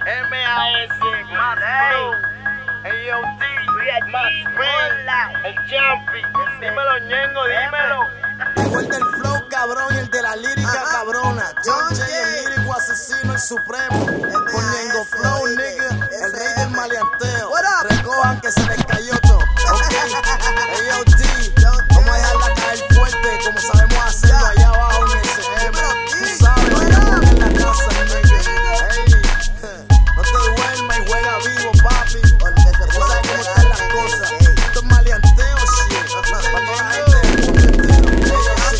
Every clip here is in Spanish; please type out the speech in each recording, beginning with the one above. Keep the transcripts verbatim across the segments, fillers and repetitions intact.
M A S, Max Flow, A O T, Max Payne, el Champi. Dímelo, Ñengo, dímelo. Llegó el del flow, cabrón, y el de la lírica, Ajá. cabrona. John Jay, el lírico asesino, el supremo. Con Ñengo Flow, nigga, el rey del maleanteo. Recojan que se les cayó todo. Ok, A O T, vamos a dejarla caer fuerte, como sabemos hacerlo allá abajo en S M. Tú sabes, en la casa, nigga. Ey, no te duermas y juega vivo, papi. Tú sabes cómo están las cosas. Esto es maleanteo, shit. Para toda la gente del mundo entero.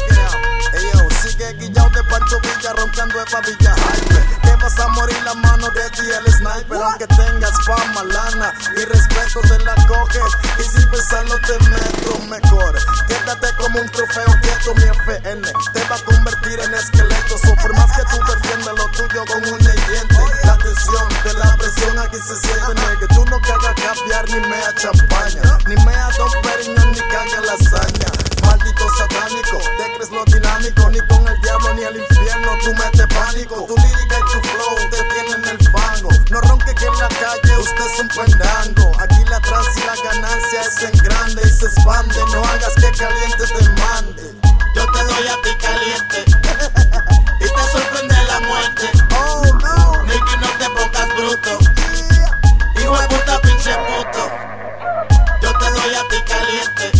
Ey, yo, sigue guillao de Pantovilla, roncando de pavilla hype. Que vas a morir las manos de ti, el sniper. Aunque tengas fama, lana y respeto, te la coges. Y sin pensarlo te meto mejor. Quédate como un trofeo quieto, mi F N te va a convertir en esqueleto. So, por más que tú defiendas lo tuyo con uña y diente, la tensión de la presión aquí se siente, nigga. Tú no cagas caviar, ni mea champaña, ni mea dos periños, ni cagas lasaña. Maldito satánico, te crees lo dinámico, ni con el diablo ni el infierno tú metes pánico. Tu lírica y tu flow te tienen el fango. No ronque que en la calle usted es un pendango. Aquí la trans y la ganancia es en grande y se expande. No hagas que caliente te mande. Yo te doy a ti caliente y te sorprende la muerte. Oh no, Nicky, no te pongas bruto, yeah. hijo de puta pinche puto. Yo te doy a ti caliente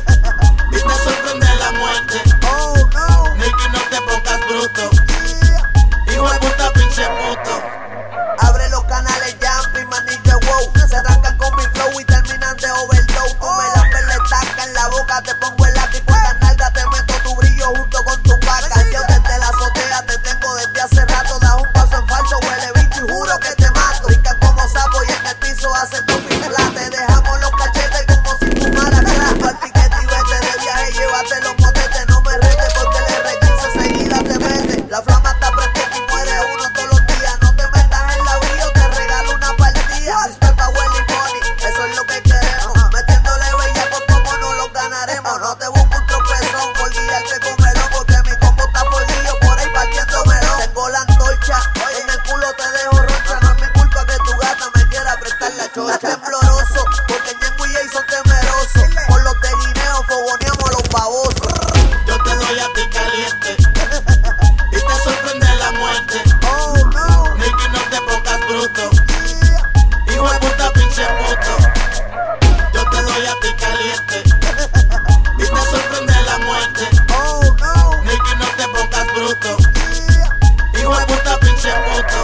y te sorprende la muerte. Oh no, Nicky, no te pongas bruto, yeah. hijo de puta pinche puto. Abre los canales Jumpy, manillo, wow. Se arrancan con mi flow y terminan de overdose. Tú me la peletaca en la boca, te pongo el lápiz por la nalga, te meto tu brillo junto con tu vaca. Yo desde la azotea te tengo desde hace rato. Das un paso en falso, huele bicho y juro que te mato. Brincan como sapo y en el piso hacen tu pifla. Te dejamos los cachetes como si fumara crack. Al piquete y vete de viaje, llévate los motetes. No me retes porque el R quince seguida te mete. La flama está prendida y muere uno todos los días. No te metas en la brillo, te regalo una partida. Sister Power y Money, eso es lo que queremos. Metiéndole bellacos como no lo ganaremos. No te busco un tropezón por guiarte con melón, porque mi combo está fornido por ahí partiéndomelo. Tengo la antorcha, en el culo te dejo rocha. No es mi culpa que tu gata me quiera prestar la chocha. Estás tembloroso, porque Ñengo y Jay son temerosos. Por los de Guineo fogoneamos a los babosos. Yo te doy a ti caliente y te sorprende la muerte. Oh no, Nicky, no te pongas bruto, yeah. hijo de puta pinche puto. Yo te doy a ti caliente y te sorprende la muerte. Oh no, Nicky, no te pongas bruto, yeah. hijo de puta pinche puto.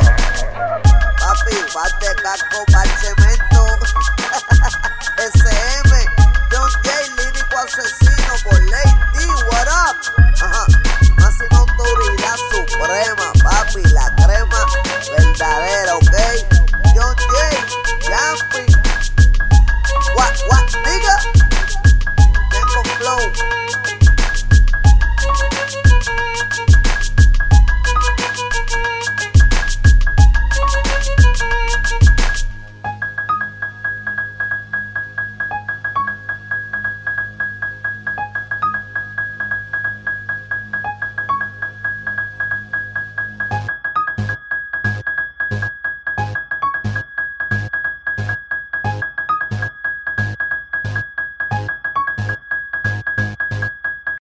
Papi, vas de casco pa'l cemento. S M, John Jay, lírico asesino por Lady, what up? Ajá, máxima autoridad suprema, papi, la crema verdadera.